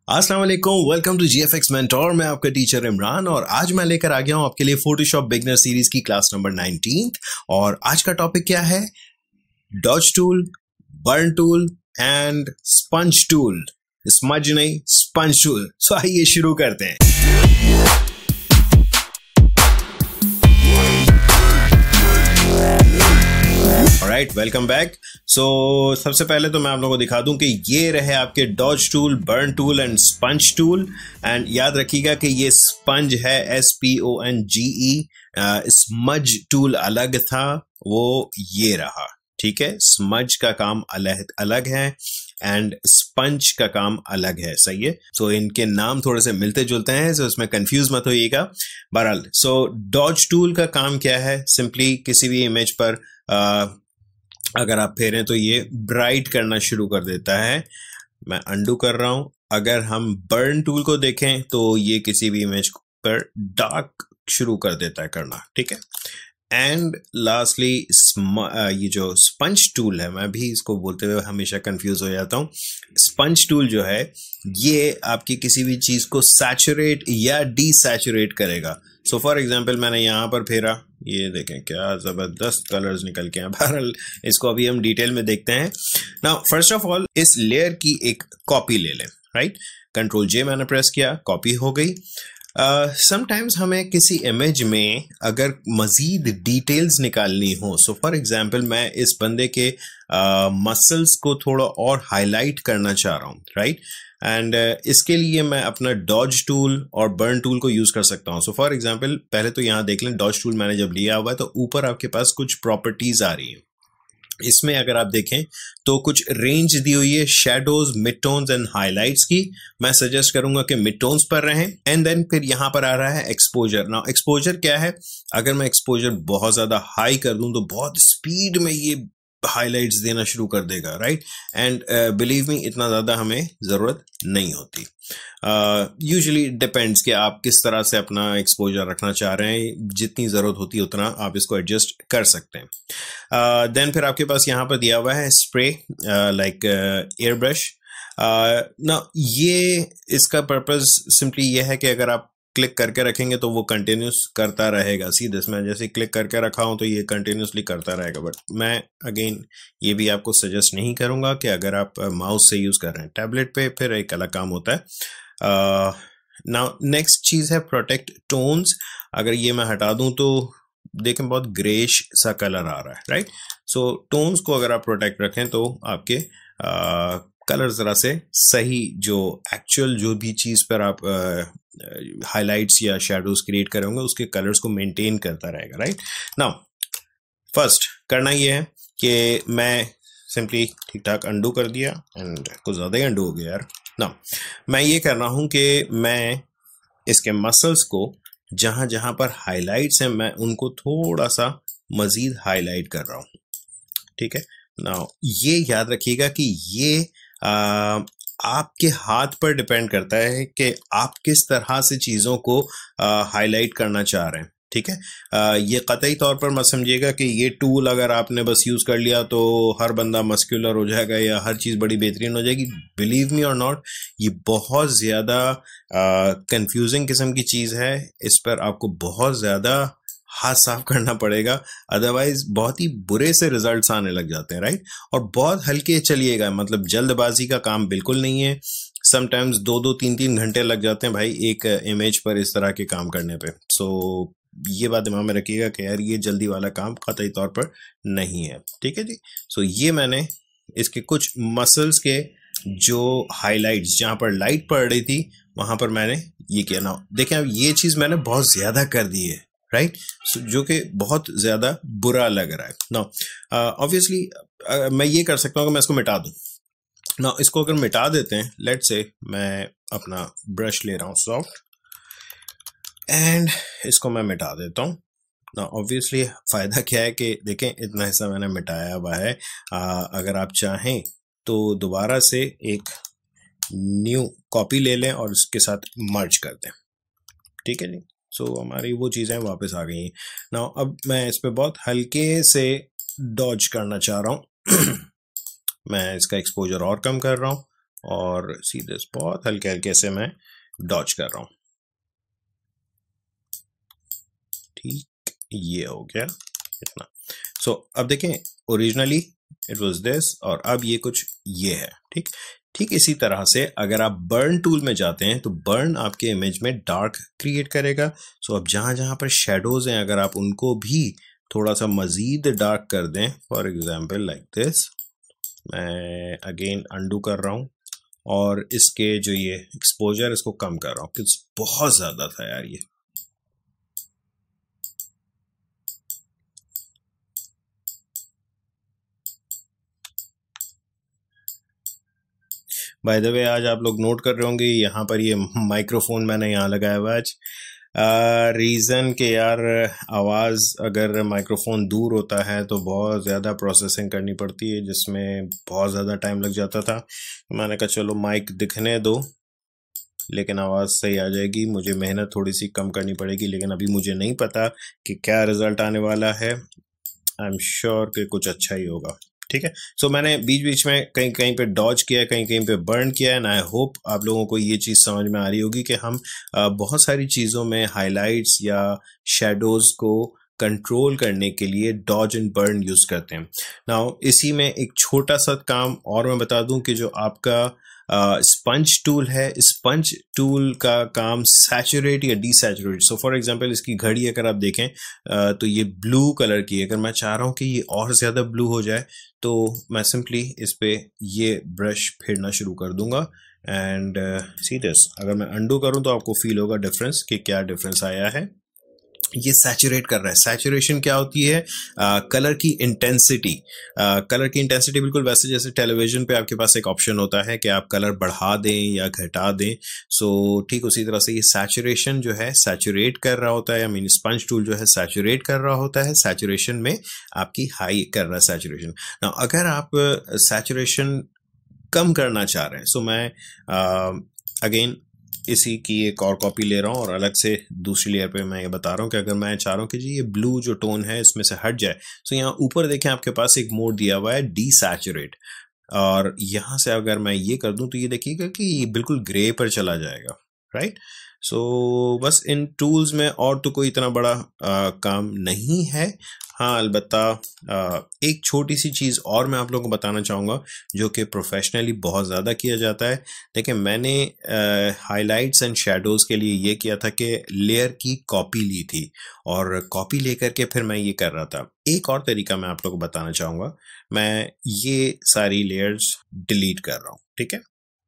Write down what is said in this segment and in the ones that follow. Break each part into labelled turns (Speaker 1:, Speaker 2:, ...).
Speaker 1: अस्सलाम वालेकुम, welcome to GFX mentor. मैं आपका टीचर इमरान और आज मैं लेकर आ गया हूं आपके लिए फोटोशॉप बिगनर सीरीज की क्लास नंबर 19। और आज का टॉपिक क्या है? Dodge tool, burn tool and sponge tool. Smudge नहीं, स्पंज टूल। सो आइए शुरू करते हैं। Alright, welcome back. सो सबसे पहले तो मैं आप लोगों को दिखा दूं कि ये रहे आपके dodge tool, burn tool and sponge tool. And याद रखिएगा कि ये स्पंज है, SPONGE। स्मज टूल अलग था, वो ये रहा। ठीक है, स्मज का काम अलग अलग है एंड स्पंज का काम अलग है। सही है। सो इनके नाम थोड़े से मिलते जुलते हैं, सो इसमें कंफ्यूज मत होइएगा। बहरहाल, सो डॉज टूल का काम क्या है? सिंपली किसी भी इमेज पर अगर आप फेरें तो ये ब्राइट करना शुरू कर देता है। मैं अंडू कर रहा हूं। अगर हम बर्न टूल को देखें तो ये किसी भी इमेज पर डार्क शुरू कर देता है करना। ठीक है। एंड लास्टली ये जो स्पंज टूल है, मैं भी इसको बोलते हुए हमेशा कंफ्यूज हो जाता हूँ। स्पंज टूल जो है ये आपकी किसी भी चीज को सैचुरेट या डीसैचुरेट करेगा। सो फॉर एग्जांपल मैंने यहाँ पर फेरा, ये देखें क्या जबरदस्त कलर्स निकल के हैं। बहरहाल इसको अभी हम डिटेल में देखते हैं। नाउ फर्स्ट ऑफ ऑल इस लेयर की एक कॉपी ले लें। राइट, Ctrl+J मैंने प्रेस किया, कॉपी हो गई। समटाइम्स हमें किसी इमेज में अगर मजीद डिटेल्स निकालनी हो, सो फॉर एग्जांपल मैं इस बंदे के मसल्स को थोड़ा और हाईलाइट करना चाह रहा हूँ। राइट, एंड इसके लिए मैं अपना डॉज टूल और बर्न टूल को यूज कर सकता हूँ। सो फॉर एग्जांपल पहले तो यहाँ देख लें, डॉज टूल मैंने जब लिया हुआ है तो ऊपर आपके पास कुछ प्रॉपर्टीज आ रही है। इसमें अगर आप देखें तो कुछ रेंज दी हुई है shadows, mid tones and highlights की। मैं सजेस्ट करूंगा कि मिड टोन्स पर रहें। एंड देन फिर यहां पर आ रहा है एक्सपोजर। नाउ एक्सपोजर क्या है? अगर मैं एक्सपोजर बहुत ज्यादा हाई कर दूं तो बहुत स्पीड में ये हाइलाइट्स देना शुरू कर देगा। राइट, एंड बिलीव मी इतना ज्यादा हमें जरूरत नहीं होती। यूजुअली डिपेंड्स कि आप किस तरह से अपना एक्सपोजर रखना चाह रहे हैं। जितनी जरूरत होती है उतना आप इसको एडजस्ट कर सकते हैं। देन फिर आपके पास यहाँ पर दिया हुआ है स्प्रे लाइक एयर ब्रश। ना ये इसका पर्पस सिंपली ये है कि अगर आप क्लिक करके रखेंगे तो वो कंटिन्यूस करता रहेगा। सीधे मैं जैसे क्लिक करके रखा हूं तो ये कंटिन्यूसली करता रहेगा। बट मैं अगेन ये भी आपको सजेस्ट नहीं करूंगा कि अगर आप माउस से यूज कर रहे हैं। टैबलेट पे फिर एक अलग काम होता है। नाउ नेक्स्ट चीज है प्रोटेक्ट टोन्स। अगर ये मैं हटा दूं तो देखें बहुत ग्रेश सा कलर आ रहा है। राइट, सो टोन्स को अगर आप प्रोटेक्ट रखें तो आपके कलर जरा से सही, जो एक्चुअल जो भी चीज पर आप हाइलाइट्स या शैडोज क्रिएट करेंगे उसके कलर्स को मेंटेन करता रहेगा। राइट, नाउ फर्स्ट करना ये है कि मैं सिंपली ठीक ठाक अंडू कर दिया एंड कुछ ज्यादा ही अंडू हो गया यार। नाउ मैं ये कर रहा हूं कि मैं इसके मसल्स को जहां जहां पर हाइलाइट्स हैं मैं उनको थोड़ा सा मजीद हाईलाइट कर रहा हूं। ठीक है, नाउ ये याद रखिएगा कि ये आपके हाथ पर डिपेंड करता है कि आप किस तरह से चीजों को हाईलाइट करना चाह रहे हैं। ठीक है, ये कतई तौर पर मत समझिएगा कि ये टूल अगर आपने बस यूज कर लिया तो हर बंदा मस्कुलर हो जाएगा या हर चीज बड़ी बेहतरीन हो जाएगी। बिलीव मी और नॉट, ये बहुत ज्यादा कंफ्यूजिंग किस्म की चीज है। इस पर आपको बहुत ज्यादा हाथ साफ करना पड़ेगा, अदरवाइज बहुत ही बुरे से रिजल्ट्स आने लग जाते हैं। राइट, और बहुत हल्के चलिएगा, मतलब जल्दबाजी का काम बिल्कुल नहीं है। समटाइम्स 2-2, 3-3 घंटे लग जाते हैं भाई एक इमेज पर इस तरह के काम करने पे। सो ये बात दिमाग में रखिएगा कि यार ये जल्दी वाला काम कतई तौर पर नहीं है। ठीक है जी। सो ये मैंने इसके कुछ मसल्स के जो हाइलाइट्स जहां पर लाइट पड़ रही थी वहां पर मैंने ये किया ना। देखें अब ये चीज मैंने बहुत ज्यादा कर दी है। राइट, जो कि बहुत ज्यादा बुरा लग रहा है ना। ऑब्वियसली मैं ये कर सकता हूँ कि मैं इसको मिटा दूं ना। इसको अगर मिटा देते हैं, लेट्स से मैं अपना ब्रश ले रहा हूँ सॉफ्ट एंड इसको मैं मिटा देता हूँ ना। ऑब्वियसली फायदा क्या है कि देखें इतना हिस्सा मैंने मिटाया हुआ है। अगर आप चाहें तो दोबारा से एक न्यू कॉपी ले लें और उसके साथ मर्ज कर दें। ठीक है जी। सो हमारी वो चीज़ें वापस आ गई हैं ना। अब मैं इस पे बहुत हल्के से डॉज करना चाह रहा हूँ। मैं इसका एक्सपोजर और कम कर रहा हूँ और सीधे बहुत हल्के हल्के से मैं डॉज कर रहा हूँ। ठीक, ये हो गया इतना। सो अब देखें, ओरिजिनली इट वाज दिस और अब ये कुछ ये है। ठीक इसी तरह से अगर आप बर्न टूल में जाते हैं तो बर्न आपके इमेज में डार्क क्रिएट करेगा। सो अब जहां जहां पर शेडोज हैं, अगर आप उनको भी थोड़ा सा मजीद डार्क कर दें, फॉर एग्जांपल लाइक दिस, मैं अगेन अंडू कर रहा हूं और इसके जो ये एक्सपोजर इसको कम कर रहा हूं क्योंकि बहुत ज्यादा था यार ये। बाय द वे, आज आप लोग नोट कर रहे होंगे यहाँ पर ये माइक्रोफोन मैंने यहाँ लगाया हुआ आज। रीज़न के यार, आवाज़ अगर माइक्रोफोन दूर होता है तो बहुत ज़्यादा प्रोसेसिंग करनी पड़ती है जिसमें बहुत ज़्यादा टाइम लग जाता था। मैंने कहा चलो माइक दिखने दो लेकिन आवाज़ सही आ जाएगी, मुझे मेहनत थोड़ी सी कम करनी पड़ेगी, लेकिन अभी मुझे नहीं पता कि क्या रिज़ल्ट आने वाला है। आई एम श्योर कि कुछ अच्छा ही होगा। ठीक है, सो मैंने बीच बीच में कहीं कहीं पे डॉज किया है, कहीं कहीं पे बर्न किया है, एंड आई होप आप लोगों को ये चीज़ समझ में आ रही होगी कि हम बहुत सारी चीज़ों में हाइलाइट्स या शेडोज को कंट्रोल करने के लिए डॉज एंड बर्न यूज करते हैं। नाउ इसी में एक छोटा सा काम और मैं बता दूं कि जो आपका स्पंज टूल है, स्पंज टूल का काम सैचुरेट या डीसैचुरेट। सो फॉर एग्जांपल इसकी घड़ी अगर आप देखें तो ये ब्लू कलर की है। अगर मैं चाह रहा हूँ कि ये और ज़्यादा ब्लू हो जाए तो मैं सिंपली इस पे ये ब्रश फेरना शुरू कर दूंगा एंड सी दिस। अगर मैं अंडू करूँ तो आपको फील होगा डिफरेंस कि क्या डिफरेंस आया है। ये सैचुरेट कर रहा है। सैचुरेशन क्या होती है? कलर की इंटेंसिटी। कलर की इंटेंसिटी बिल्कुल वैसे जैसे टेलीविजन पे आपके पास एक ऑप्शन होता है कि आप कलर बढ़ा दें या घटा दें। सो ठीक उसी तरह से ये सैचुरेशन जो है सैचुरेट कर रहा होता है। आई मीन स्पंज टूल जो है सैचुरेट कर रहा होता है, सैचुरेशन में आपकी हाई कर रहा है सैचुरेशन। नाउ अगर आप सैचुरेशन कम करना चाह रहे हैं, सो मैं अगेन इसी की एक और कॉपी ले रहा हूँ और अलग से दूसरी लेयर पे मैं ये बता रहा हूँ कि अगर मैं चाह रहा हूँ कि जी ये ब्लू जो टोन है इसमें से हट जाए, तो यहाँ ऊपर देखें आपके पास एक मोड दिया हुआ है डीसैचुरेट, और यहाँ से अगर मैं ये कर दूं तो ये देखिएगा कि ये बिल्कुल ग्रे पर चला जाएगा। राइट, सो बस इन टूल्स में और तो कोई इतना बड़ा काम नहीं है। हाँ, अलबत्ता एक छोटी सी चीज़ और मैं आप लोगों को बताना चाहूँगा जो कि प्रोफेशनली बहुत ज़्यादा किया जाता है। देखिए, मैंने हाइलाइट्स एंड शेडोज़ के लिए ये किया था कि लेयर की कॉपी ली थी और कॉपी लेकर के फिर मैं ये कर रहा था। एक और तरीका मैं आप लोगों को बताना चाहूँगा। मैं ये सारी लेयर्स डिलीट कर रहा हूँ। ठीक है,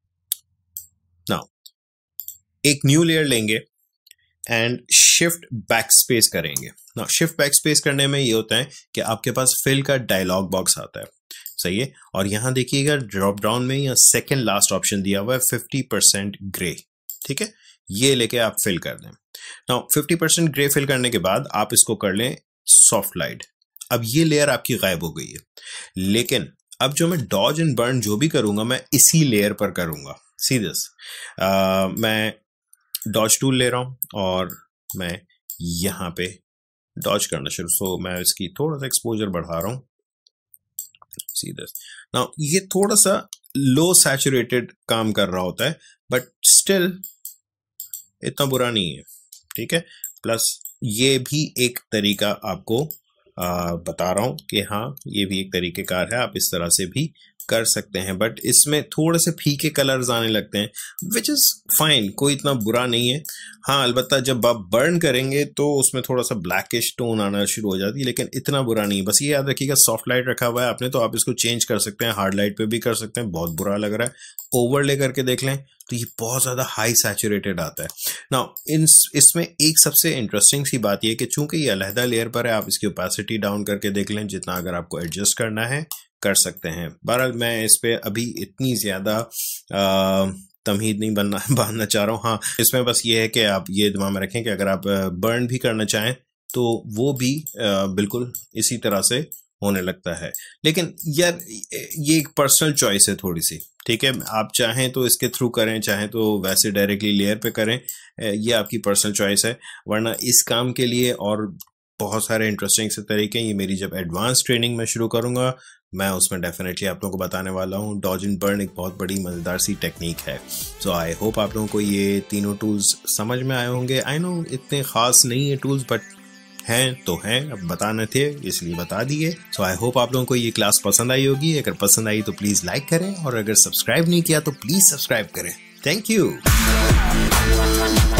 Speaker 1: नाउ एक न्यू लेयर लेंगे एंड शिफ्ट बैक स्पेस करेंगे। नाउ शिफ्ट बैक स्पेस करने में ये होता है कि आपके पास फिल का डायलॉग बॉक्स आता है, सही है, और यहां देखिएगा ड्रॉप डाउन में या सेकंड लास्ट ऑप्शन दिया हुआ है 50% ग्रे। ठीक है, ये लेके आप फिल कर दें। नाउ 50% ग्रे फिल करने के बाद आप इसको कर लें सॉफ्ट लाइट। अब ये लेयर आपकी गायब हो गई है, लेकिन अब जो मैं डॉज एंड बर्न जो भी करूंगा मैं इसी लेयर पर करूंगा। सी दिस, मैं डॉज टूल ले रहा हूं और मैं यहां पे डॉज करना शुरू। सो मैं इसकी थोड़ा सा एक्सपोजर बढ़ा रहा हूं। सी दिस, नाउ ये थोड़ा सा लो सैचुरेटेड काम कर रहा होता है बट स्टिल इतना बुरा नहीं है। ठीक है, प्लस ये भी एक तरीका आपको बता रहा हूं कि हाँ ये भी एक तरीकेकार है, आप इस तरह से भी कर सकते हैं, बट इसमें थोड़े से फीके कलर्स आने लगते हैं विच इज़ फाइन, कोई इतना बुरा नहीं है। हाँ, अलबत्ता जब आप बर्न करेंगे तो उसमें थोड़ा सा ब्लैकिश टोन आना शुरू हो जाती है, लेकिन इतना बुरा नहीं है। बस ये याद रखिएगा सॉफ्ट लाइट रखा हुआ है आपने तो आप इसको चेंज कर सकते हैं, हार्ड लाइट पे भी कर सकते हैं। बहुत बुरा लग रहा है, ओवरले करके देख लें तो ये बहुत ज़्यादा हाई सैचुरेटेड आता है। नाउ इसमें एक सबसे इंटरेस्टिंग सी बात ये है कि चूंकि ये अलहदा लेयर पर है, आप इसकी ओपेसिटी डाउन करके देख लें, जितना अगर आपको एडजस्ट करना है कर सकते हैं। बहरहाल मैं इस पे अभी इतनी ज़्यादा तमहीद नहीं बांधना चाह रहा हूँ। हाँ, इसमें बस ये है कि आप ये दिमाग में रखें कि अगर आप बर्न भी करना चाहें तो वो भी बिल्कुल इसी तरह से होने लगता है। लेकिन यार ये एक पर्सनल चॉइस है थोड़ी सी। ठीक है, आप चाहें तो इसके थ्रू करें, चाहें तो वैसे डायरेक्टली लेयर पे करें, ये आपकी पर्सनल चॉइस है। वरना इस काम के लिए और बहुत सारे इंटरेस्टिंग से तरीके, ये मेरी जब एडवांस ट्रेनिंग में शुरू करूंगा मैं उसमें डेफिनेटली आप लोगों को बताने वाला हूँ। डॉज एंड बर्न एक बहुत बड़ी मज़ेदार सी टेक्निक है। सो आई होप आप लोगों को ये तीनों टूल्स समझ में आए होंगे। आई नो इतने ख़ास नहीं है टूल्स, बट हैं तो हैं, अब बताने थे इसलिए बता दिए। सो आई होप आप लोगों को ये क्लास पसंद आई होगी। अगर पसंद आई तो प्लीज़ लाइक करें, और अगर सब्सक्राइब नहीं किया तो प्लीज़ सब्सक्राइब करें। Thank you.